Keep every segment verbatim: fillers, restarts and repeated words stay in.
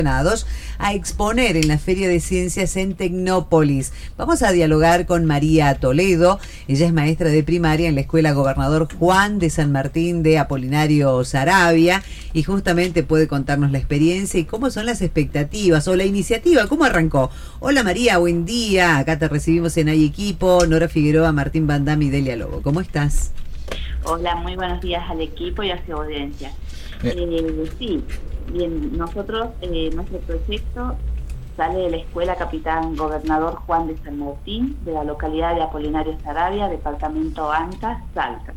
a exponer en la Feria de Ciencias en Tecnópolis. Vamos a dialogar con María Toledo. Ella es maestra de primaria en la Escuela Gobernador Juan de San Martín de Apolinario Saravia y justamente puede contarnos la experiencia y cómo son las expectativas o la iniciativa, cómo arrancó. Hola María, buen día. Acá te recibimos en Hay Equipo, Nora Figueroa, Martín Bandami y Delia Lobo. ¿Cómo estás? Hola, muy buenos días al equipo y a su audiencia. Eh. Eh, sí, bien, nosotros, eh, nuestro proyecto sale de la Escuela Capitán Gobernador Juan de San Martín, de la localidad de Apolinario Saravia, departamento Anta, Salta.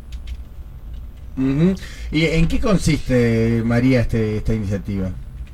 Uh-huh. ¿Y en qué consiste, María, este, esta iniciativa?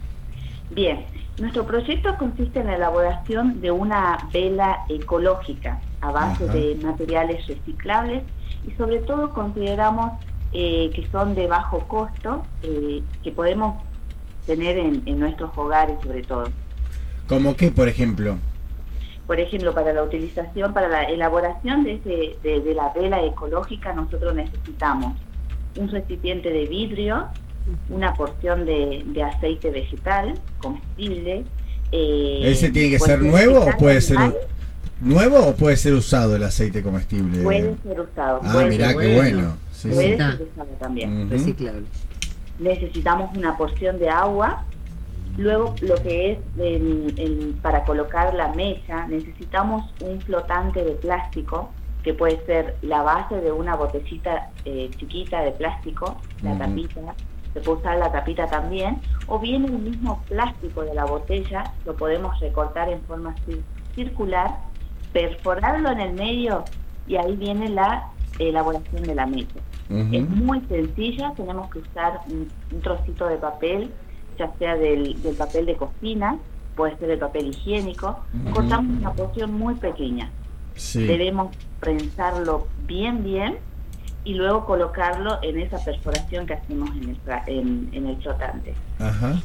Bien, nuestro proyecto consiste en la elaboración de una vela ecológica a base Ajá. de materiales reciclables y sobre todo consideramos eh, que son de bajo costo, eh, que podemos tener en, en nuestros hogares sobre todo. ¿Cómo qué, por ejemplo? Por ejemplo, para la utilización, para la elaboración de, ese, de, de la vela ecológica nosotros necesitamos un recipiente de vidrio, una porción de, de aceite vegetal, comestible. Eh, ¿Ese tiene que ser nuevo o puede ser nuevo o puede ser usado el aceite comestible? Puede ser usado. Ah, mirá, qué bueno. Sí, puede sí. ser usado también. Uh-huh. Reciclable. Necesitamos una porción de agua. Luego, lo que es el, el, para colocar la mecha, necesitamos un flotante de plástico, que puede ser la base de una botellita eh, chiquita de plástico, la uh-huh. tapita, se puede usar la tapita también, o bien el mismo plástico de la botella, lo podemos recortar en forma cir- circular, perforarlo en el medio y ahí viene la elaboración de la mecha. Uh-huh. Es muy sencilla, tenemos que usar un, un trocito de papel, ya sea del, del papel de cocina, puede ser el papel higiénico, uh-huh. cortamos una porción muy pequeña. Sí. Debemos prensarlo bien bien y luego colocarlo en esa perforación que hacemos en el, en, en el flotante. Ajá.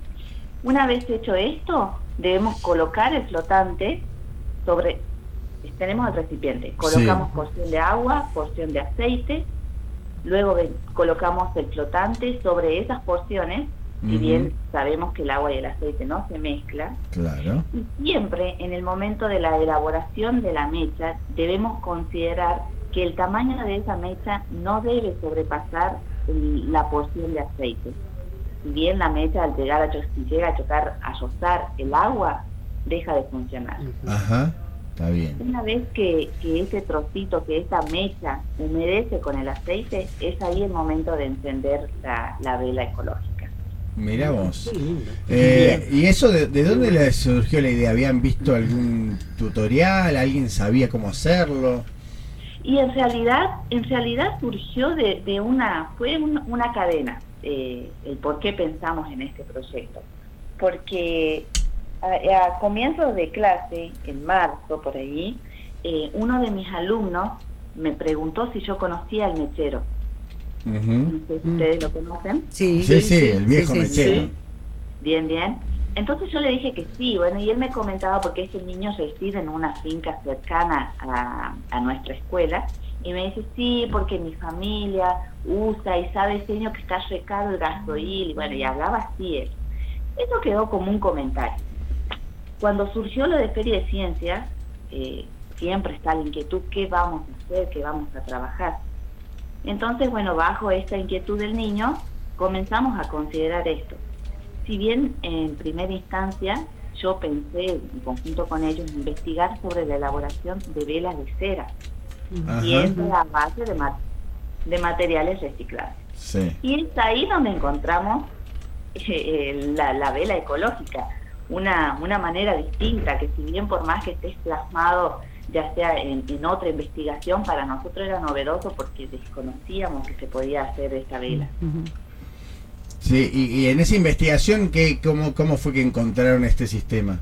Una vez hecho esto, debemos colocar el flotante sobre, tenemos el recipiente, colocamos sí. porción de agua, porción de aceite, luego de, colocamos el flotante sobre esas porciones. Si uh-huh. bien sabemos que el agua y el aceite no se mezclan, claro. y siempre en el momento de la elaboración de la mecha debemos considerar que el tamaño de esa mecha no debe sobrepasar el, la porción de aceite. Si bien la mecha al llegar a, si llega a chocar, a rozar el agua, deja de funcionar. Ajá, está bien. Una vez que, que ese trocito, que esa mecha humedece con el aceite, es ahí el momento de encender la, la vela ecológica. Mirá vos. Eh, ¿Y eso de, de dónde les surgió la idea? ¿Habían visto algún tutorial? ¿Alguien sabía cómo hacerlo? Y en realidad, en realidad surgió de, de una, fue un, una cadena, eh, el por qué pensamos en este proyecto. Porque a, a comienzos de clase, en marzo por ahí, eh, uno de mis alumnos me preguntó si yo conocía al mechero. Uh-huh. No sé si ustedes lo conocen. Sí, sí, sí, el viejo sí, sí, mechero. Sí. Bien, bien. Entonces yo le dije que sí, bueno, y él me comentaba porque este niño reside en una finca cercana a, a nuestra escuela, y me dice, sí, porque mi familia usa y sabe ese niño que está recado el gasoil, y bueno, y hablaba así él. Eso quedó como un comentario. Cuando surgió lo de Feria de Ciencias, eh, siempre está la inquietud, ¿qué vamos a hacer? ¿Qué vamos a trabajar? Entonces, bueno, bajo esta inquietud del niño, comenzamos a considerar esto. Si bien en primera instancia yo pensé, en conjunto con ellos, investigar sobre la elaboración de velas de cera, Ajá. y es la base de, ma- de materiales reciclables. Sí. Y es ahí donde encontramos eh, la, la vela ecológica, una, una manera distinta, que si bien por más que estés plasmado ya sea en, en otra investigación, para nosotros era novedoso porque desconocíamos que se podía hacer esta vela. Sí, y, y en esa investigación, ¿qué, cómo, ¿cómo fue que encontraron este sistema?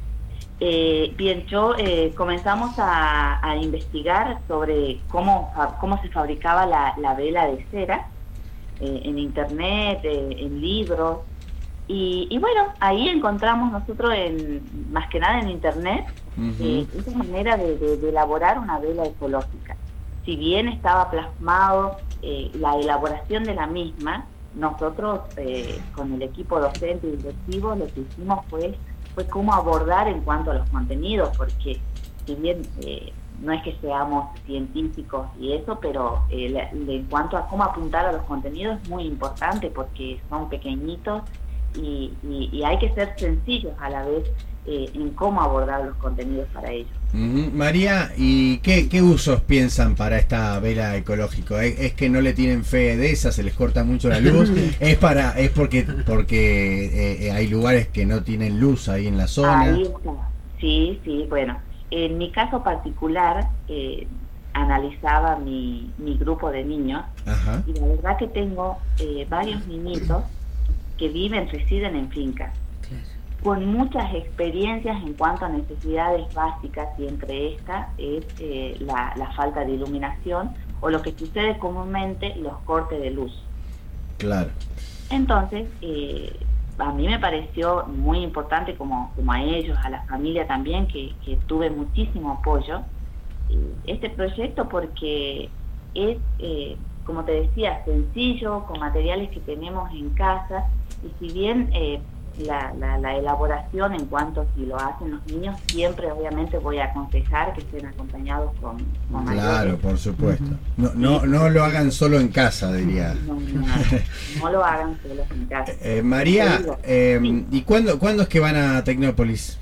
Eh, bien, yo eh, comenzamos a, a investigar sobre cómo, cómo se fabricaba la, la vela de cera, eh, en internet, eh, en libros, y, y bueno, ahí encontramos nosotros, en, más que nada en internet, Uh-huh. Eh, esa manera de, de, de elaborar una vela ecológica. Si bien estaba plasmado eh, la elaboración de la misma, nosotros eh, con el equipo docente y directivo lo que hicimos fue, fue cómo abordar en cuanto a los contenidos, porque si bien eh, no es que seamos científicos y eso, pero eh, la, en cuanto a cómo apuntar a los contenidos es muy importante porque son pequeñitos y, y, y hay que ser sencillos a la vez eh, en cómo abordar los contenidos para ellos. Mm, María, ¿y qué, qué usos piensan para esta vela ecológica? ¿Es, es que no le tienen fe de esa, se les corta mucho la luz? ¿Es para es porque porque eh, hay lugares que no tienen luz ahí en la zona? Ahí está. Sí, sí, bueno. En mi caso particular, eh, analizaba mi, mi grupo de niños. Ajá. Y la verdad que tengo eh, varios niñitos que viven, residen en fincas, claro, con muchas experiencias en cuanto a necesidades básicas, y entre estas es eh, la, la falta de iluminación o lo que sucede comúnmente, los cortes de luz. Claro. Entonces, eh, a mí me pareció muy importante, como, como a ellos, a la familia también, que, que tuve muchísimo apoyo, eh, este proyecto, porque es, eh, como te decía, sencillo, con materiales que tenemos en casa, y si bien eh, la, la, la elaboración en cuanto a si lo hacen los niños, siempre obviamente voy a aconsejar que estén acompañados con, con claro, mayores. Por supuesto. No, no, no lo hagan solo en casa, diría. No, no, no lo hagan solo en casa. Eh, María, eh, sí. ¿Y cuándo, cuándo es que van a Tecnópolis?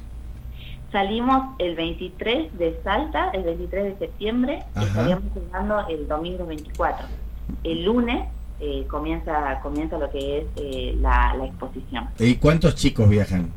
Salimos el veintitrés de Salta, el veintitrés de septiembre, y estaríamos llegando el domingo veinticuatro. El lunes eh, comienza comienza lo que es eh, la, la exposición. ¿Y cuántos chicos viajan?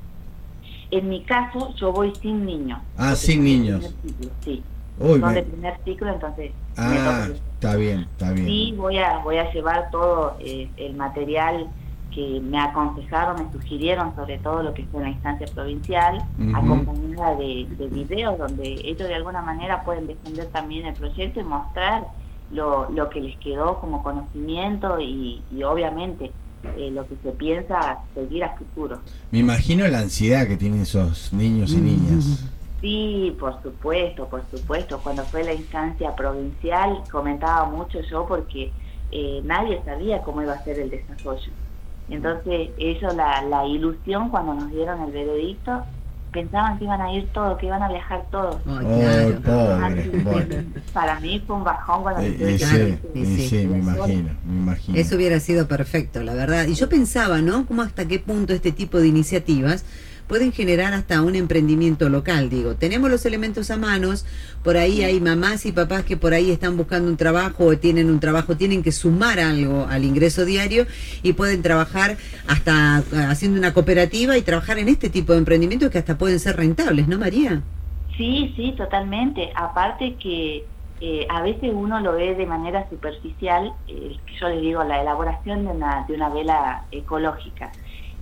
En mi caso, yo voy sin niños. Ah, sin niños. Ciclo, sí. Uy, son me... de primer ciclo, entonces... Ah, está bien, está bien. Sí, voy a, voy a llevar todo eh, el material que me aconsejaron, me sugirieron, sobre todo lo que fue en la instancia provincial, uh-huh, acompañada de, de videos donde ellos de alguna manera pueden defender también el proyecto y mostrar lo, lo que les quedó como conocimiento y, y obviamente eh, lo que se piensa seguir a futuro. Me imagino la ansiedad que tienen esos niños y niñas. Sí, por supuesto, por supuesto. Cuando fue la instancia provincial comentaba mucho yo porque eh, nadie sabía cómo iba a ser el desarrollo. Entonces ellos, la, la ilusión cuando nos dieron el veredicto, pensaban que iban a ir todos, que iban a viajar todos. Oh, claro. Pobre, bueno. Para mí fue un bajón cuando eh, me eh, sí, sí, sí, me imagino, me imagino. Eso hubiera sido perfecto, la verdad. Y yo pensaba, ¿no? ¿Cómo hasta qué punto este tipo de iniciativas pueden generar hasta un emprendimiento local? Digo, tenemos los elementos a manos, por ahí hay mamás y papás que por ahí están buscando un trabajo o tienen un trabajo, tienen que sumar algo al ingreso diario y pueden trabajar hasta haciendo una cooperativa y trabajar en este tipo de emprendimientos que hasta pueden ser rentables, ¿no, María? Sí, sí, totalmente. Aparte que eh, a veces uno lo ve de manera superficial, eh, yo les digo, la elaboración de una, de una vela ecológica.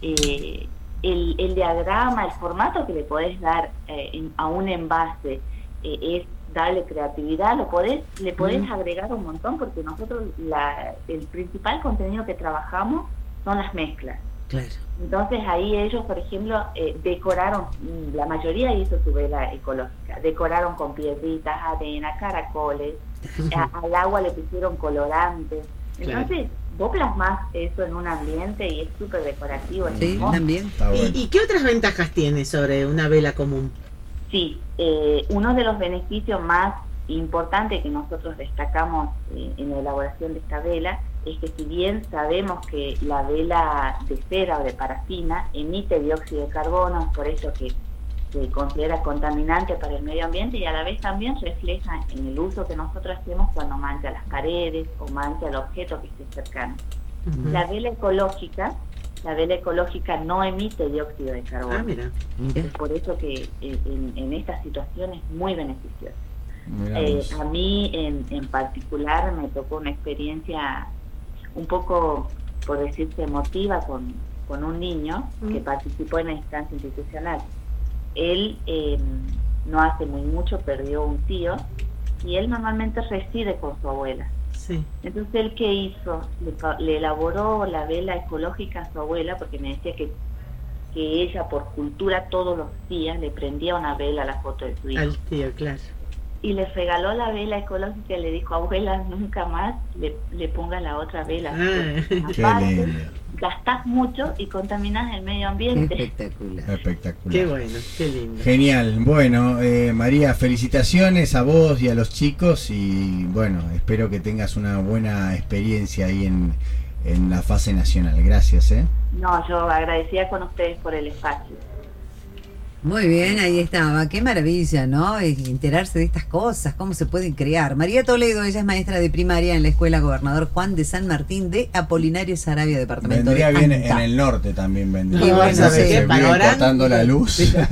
Eh, El, el diagrama, el formato que le podés dar eh, en, a un envase eh, es darle creatividad, lo podés, le podés mm. agregar un montón, porque nosotros la, el principal contenido que trabajamos son las mezclas. Claro. Entonces ahí ellos, por ejemplo, eh, decoraron, la mayoría hizo su vela ecológica, decoraron con piedritas, arena, caracoles, a, al agua le pusieron colorantes. Entonces, claro, vos plasmás eso en un ambiente y es súper decorativo. Sí, ¿no? También. Bueno. ¿Y, ¿Y qué otras ventajas tiene sobre una vela común? Sí, eh, uno de los beneficios más importantes que nosotros destacamos eh, en la elaboración de esta vela es que, si bien sabemos que la vela de cera o de parafina emite dióxido de carbono, es por eso que se considera contaminante para el medio ambiente, y a la vez también refleja en el uso que nosotros hacemos cuando mancha las paredes o mancha el objeto que esté cercano. Uh-huh. La vela ecológica, la vela ecológica no emite dióxido de carbono. Ah, mira. Es por eso que en, en esta situación es muy beneficiosa. Eh, a mí en, en particular me tocó una experiencia un poco, por decirse, emotiva con, con un niño uh-huh. que participó en la instancia institucional. Él eh, no hace muy mucho perdió un tío y él normalmente reside con su abuela. Sí. Entonces, ¿él qué hizo? Le, le elaboró la vela ecológica a su abuela, porque me decía que, que ella, por cultura, todos los días le prendía una vela a la foto de su hijo. Al tío, claro. y le regaló la vela ecológica y le dijo, abuela, nunca más le, le ponga la otra vela. Ah. Qué Aparte, lindo. gastás mucho y contaminas el medio ambiente. Espectacular. Espectacular. Qué bueno, qué lindo. Genial. Bueno, eh, María, felicitaciones a vos y a los chicos y bueno, espero que tengas una buena experiencia ahí en, en la fase nacional. Gracias, ¿eh? No, yo agradecida con ustedes por el espacio. Muy bien, ahí estaba. Qué maravilla, ¿no? Enterarse de estas cosas, cómo se pueden crear. María Toledo, ella es maestra de primaria en la Escuela Gobernador Juan de San Martín de Apolinario Sarabia, departamento Vendría de bien Anta. en el norte también vendría. Y bueno, No sé, sí, se para vive ahora- cortando la luz.